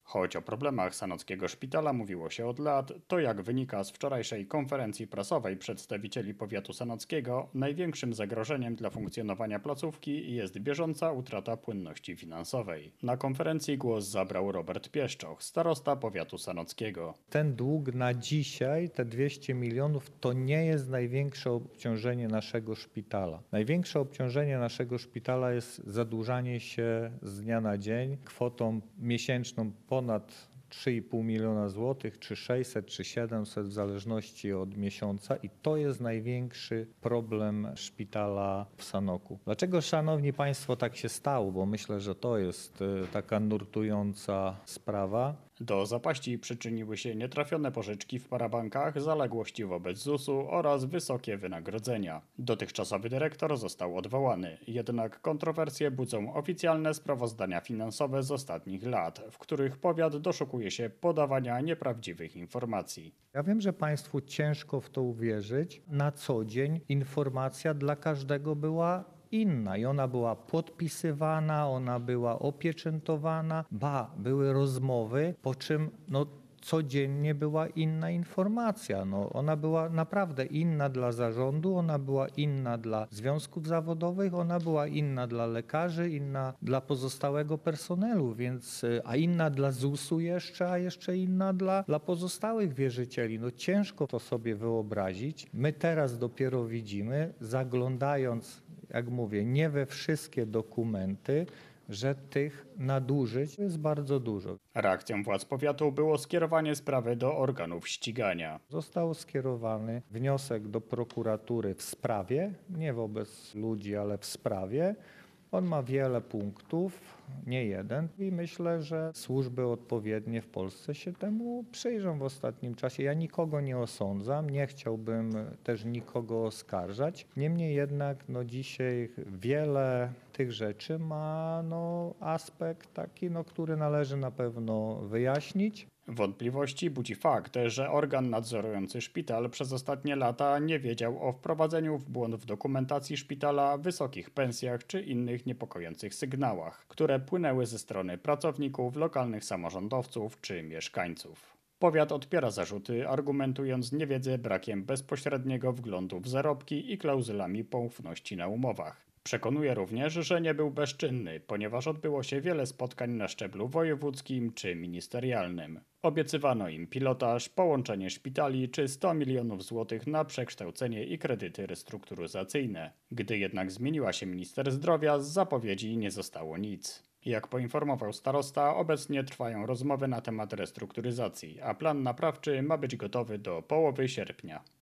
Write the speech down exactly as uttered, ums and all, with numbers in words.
Choć o problemach sanockiego szpitala mówiło się od lat, to jak wynika z wczorajszej konferencji prasowej przedstawicieli powiatu sanockiego, największym zagrożeniem dla funkcjonowania placówki jest bieżąca utrata płynności finansowej. Na konferencji głos zabrał Robert Pieszczoch, starosta powiatu sanockiego. Ten dług na dzisiaj, te dwieście milionów, to nie jest największe obciążenie naszego szpitala. Największe obciążenie naszego szpitala jest zadłużanie się z dnia na dzień kwotą miesięczną ponad trzy i pół miliona złotych, czy sześćset, czy siedemset, w zależności od miesiąca, i to jest największy problem szpitala w Sanoku. Dlaczego, szanowni państwo, tak się stało? Bo myślę, że to jest taka nurtująca sprawa. Do zapaści przyczyniły się nietrafione pożyczki w parabankach, zaległości wobec zusu oraz wysokie wynagrodzenia. Dotychczasowy dyrektor został odwołany, jednak kontrowersje budzą oficjalne sprawozdania finansowe z ostatnich lat, w których powiat doszukuje się podawania nieprawdziwych informacji. Ja wiem, że państwu ciężko w to uwierzyć. Na co dzień informacja dla każdego była inna i ona była podpisywana, ona była opieczętowana, ba, były rozmowy, po czym no, codziennie była inna informacja. No, ona była naprawdę inna dla zarządu, ona była inna dla związków zawodowych, ona była inna dla lekarzy, inna dla pozostałego personelu, więc, a inna dla zusu jeszcze, a jeszcze inna dla, dla pozostałych wierzycieli. No, ciężko to sobie wyobrazić. My teraz dopiero widzimy, zaglądając, jak mówię, nie we wszystkie dokumenty, że tych nadużyć jest bardzo dużo. Reakcją władz powiatu było skierowanie sprawy do organów ścigania. Został skierowany wniosek do prokuratury w sprawie, nie wobec ludzi, ale w sprawie. On ma wiele punktów, nie jeden, i myślę, że służby odpowiednie w Polsce się temu przyjrzą w ostatnim czasie. Ja nikogo nie osądzam, nie chciałbym też nikogo oskarżać. Niemniej jednak no, dzisiaj wiele tych rzeczy ma no, aspekt taki, no, który należy na pewno wyjaśnić. Wątpliwości budzi fakt, że organ nadzorujący szpital przez ostatnie lata nie wiedział o wprowadzeniu w błąd w dokumentacji szpitala, wysokich pensjach czy innych niepokojących sygnałach, które płynęły ze strony pracowników, lokalnych samorządowców czy mieszkańców. Powiat odpiera zarzuty, argumentując niewiedzę brakiem bezpośredniego wglądu w zarobki i klauzulami poufności na umowach. Przekonuje również, że nie był bezczynny, ponieważ odbyło się wiele spotkań na szczeblu wojewódzkim czy ministerialnym. Obiecywano im pilotaż, połączenie szpitali czy sto milionów złotych na przekształcenie i kredyty restrukturyzacyjne. Gdy jednak zmieniła się minister zdrowia, z zapowiedzi nie zostało nic. Jak poinformował starosta, obecnie trwają rozmowy na temat restrukturyzacji, a plan naprawczy ma być gotowy do połowy sierpnia.